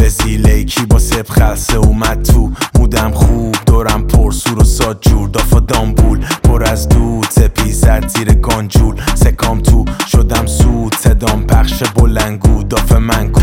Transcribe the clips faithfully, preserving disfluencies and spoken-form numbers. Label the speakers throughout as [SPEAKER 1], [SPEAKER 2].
[SPEAKER 1] برزیلی کی با سب خلصه اومد تو مودم خوب دورم پر سور و ساد جور دافا دامبول پر از دود سپی زد زیر گانجول سکام تو شدم سود صدام پخش بلنگو داف من کو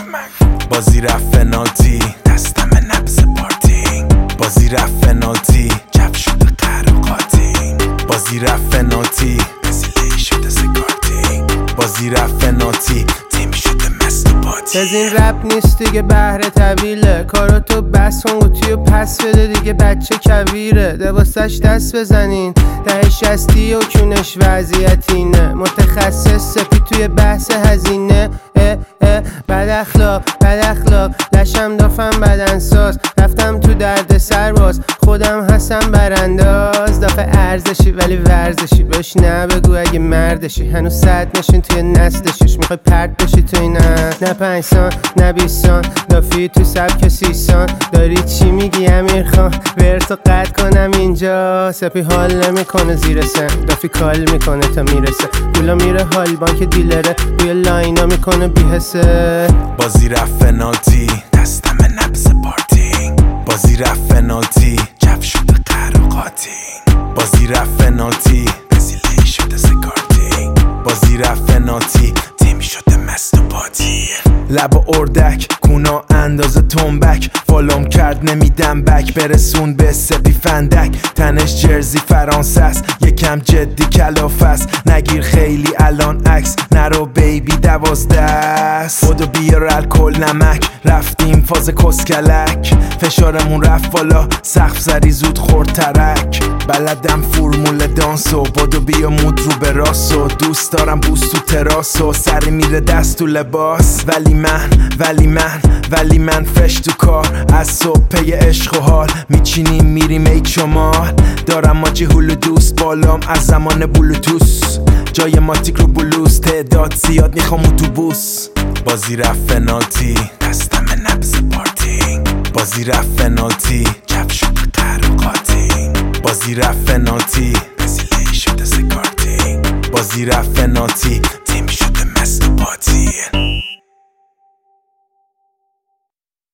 [SPEAKER 1] بازی رفت فنالتی دستم نبز پارتی بازی رفت فنالتی جف شده قرقاتی بازی رفت فنالتی بزیلی شده سکارتی بازی رفت فنالتی تیمی شده مست و پاتی
[SPEAKER 2] از این رپ نیست دیگه بهره طویله کارو تو بس کن قوطی و پس بده دیگه بچه کویره دوستش دست بزنین ده شستی و کونش وضعیتینه متخصص سپی توی بحث هزینه اه اه بد اخلاق بد اخلاق لشم دافم بدنساز رفتم تو درد سرباز خودم هستم برانداز دافه ارزشی ولی ورزشی بهش نه بگو اگه مردشی هنوز صد نشین توی نسلشیش میخوای پرت بشی توی نسل نه پنج سان نه بیست سان دافی تو سبک سیسان داری چی میگی امیر خان ورسو قطع کنم اینجا سپی حال نمیکنه زیر سن دافی کال میکنه تا میرسه پولا میره حال بانک دیلره روی لاینا میکنه بیهسه
[SPEAKER 1] بازی رفت فنالتی دستم نبز پارتی بازی رفت فنالتی جف شده قرقاتی بازی رفت فنالتی بزیلی شده سکارتی بازی رفت فنالتی تیمی شده مست و پاتی لب اردک کونا اندازه تنبک فالوم کرد نمیدم بک برسون به سپی فندک تنش جرزی فرانسه است یکم جدی کلافه است نگیر خیلی الان عکس نرو بیبی دوازده است خودو بیار الکل نمک رفتیم فاز کسکلک فشارمون رفت بالا سقف زری زود خورد ترک بلدم فرمول دانسو بادو بیا مود رو به راسو دوست دارم بوست تو تراسو سری میره دست تو لباس ولی من ولی من ولی من فرش تو کار از صبح پی عشق و حال میچینیم میریم ای شمال دارم ماجی هولو دوست بالام از زمان بلوتوس جای ماتیک رو بلوز تعداد زیاد میخوام اتوبوس بازی رفت فنالتی دستم نبز پارتی بازی رفت فنالتی جف شده قرقاتی بازی رفت فنالتی بزیلی شده سکارتی بازی رفت فنالتی تیمی شده مست و پاتی